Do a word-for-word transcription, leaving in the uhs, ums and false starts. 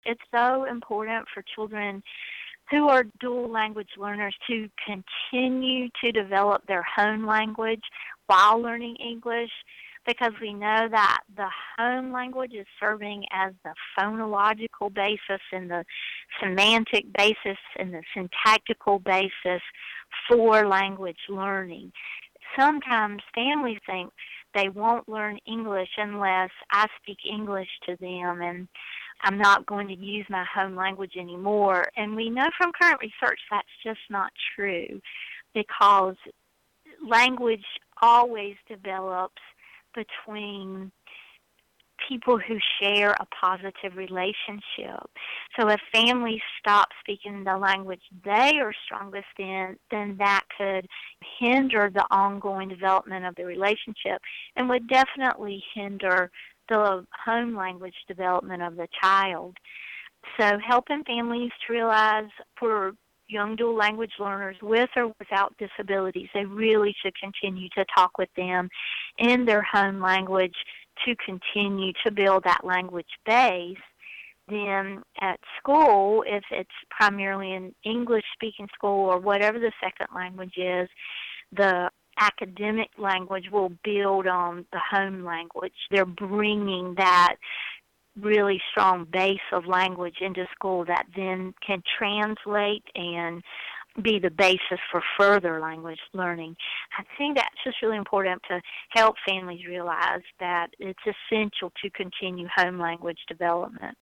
It's so important for children who are dual language learners to continue to develop their home language while learning English, because we know that the home language is serving as the phonological basis and the semantic basis and the syntactical basis for language learning. Sometimes families think they won't learn English unless I speak English to them, and I'm not going to use my home language anymore. And we know from current research that's just not true, because language always develops between people who share a positive relationship. So if families stop speaking the language they are strongest in, then that could hinder the ongoing development of the relationship and would definitely hinder the home language development of the child. So helping families to realize for young dual language learners with or without disabilities, they really should continue to talk with them in their home language to continue to build that language base. Then at school, if it's primarily an English-speaking school or whatever the second language is, the academic language will build on the home language. They're bringing that really strong base of language into school that then can translate and be the basis for further language learning. I think that's just really important to help families realize that it's essential to continue home language development.